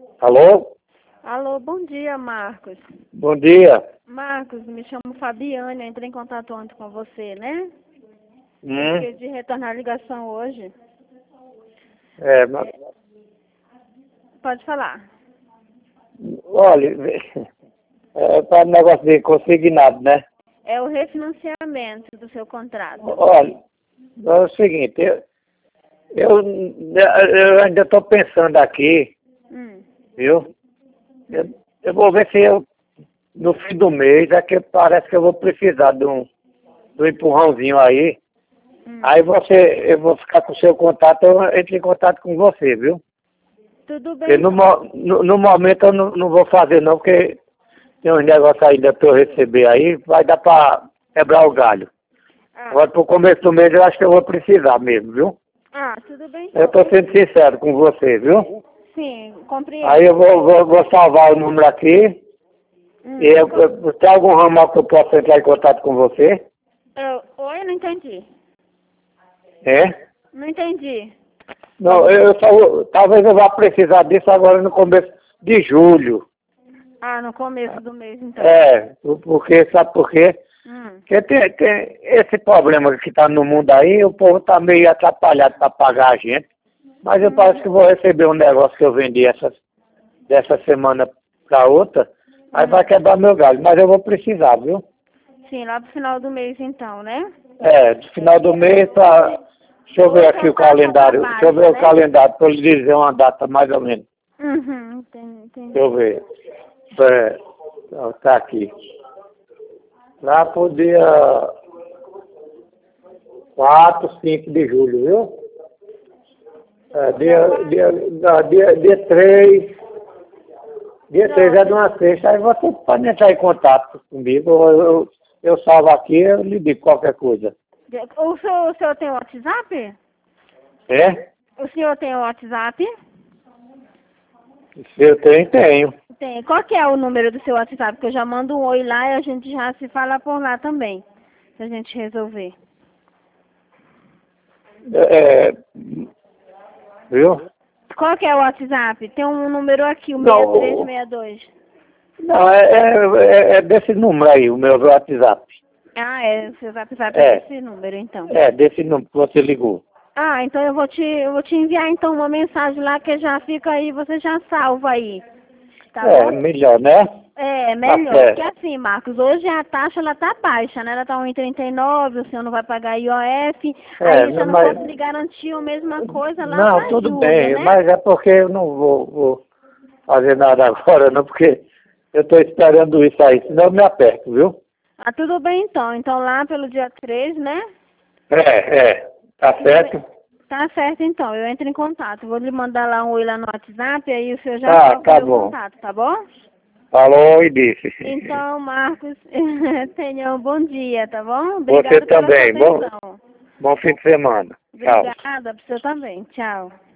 Alô? Alô, bom dia, Marcos. Bom dia. Marcos, me chamo Fabiane, eu entrei em contato ontem com você, né? Hum? De retornar a ligação hoje. É, mas, Pode falar. olha, é para negócio de consignado, né? É o refinanciamento do seu contrato. Olha, é o seguinte, eu ainda estou pensando aqui, viu? Eu vou ver se eu, no fim do mês, é que parece que eu vou precisar de um empurrãozinho aí. Aí eu vou ficar com o seu contato, eu entro em contato com você, viu? Tudo Porque bem? no momento eu não vou fazer não, porque tem uns negócios ainda para eu receber aí, vai dar para quebrar o galho. Agora pro começo do mês eu acho que eu vou precisar mesmo, viu? Tudo bem. Eu estou sendo sincero com você, viu? Sim, compreendo. Aí eu vou salvar o número aqui. E tem algum ramal que eu possa entrar em contato com você? Oi, não entendi. É? Não entendi. Não, talvez eu vá precisar disso agora no começo de julho. No começo do mês, então. Sabe por quê? Porque tem esse problema que está no mundo aí, o povo está meio atrapalhado para pagar a gente. Mas eu parece que vou receber um negócio que eu vendi dessa semana para outra, aí vai quebrar meu galho. Mas eu vou precisar, viu? Sim, lá pro final do mês, então, né? No final do mês, deixa eu ver aqui o calendário. Deixa eu ver o calendário para eu lhe dizer uma data mais ou menos. Entendi. Deixa eu ver. Tá aqui. Lá pro dia 4, 5 de julho, viu? Dia 3. Dia 3 é de uma sexta. Aí você pode entrar em contato comigo. Eu salvo aqui, eu lhe digo qualquer coisa. O senhor tem WhatsApp? É? O senhor tem WhatsApp? Eu tenho. Tem. Qual que é o número do seu WhatsApp? Que eu já mando um oi lá e a gente já se fala por lá também. Pra gente resolver. Viu? Qual que é o WhatsApp? Tem um número aqui, o 6362. Não, é desse número aí, o meu WhatsApp. O seu WhatsApp é desse número, então. Desse número que você ligou. Então eu vou te enviar então uma mensagem lá que já fica aí, você já salva aí. Tá bom? Melhor, né? Melhor. Tá, Porque assim, Marcos, hoje a taxa ela tá baixa, né? Ela tá 1,39, o senhor não vai pagar IOF, aí eu já não posso lhe garantir a mesma coisa lá pra julho, tudo bem, né? mas é porque eu não vou fazer nada agora, não, porque eu estou esperando isso aí, senão eu me aperto, viu? Tudo bem então. Então lá pelo dia 3, né? Tá certo? Tá certo então, eu entro em contato. Vou lhe mandar lá um oi lá no WhatsApp, aí o senhor já salva Tá o bom. contato, tá bom? Falou e disse. Então, Marcos, tenha um bom dia, tá bom? Obrigada Você também. pela sua atenção. Bom fim de semana. Tchau. Obrigada, pra você também. Tchau.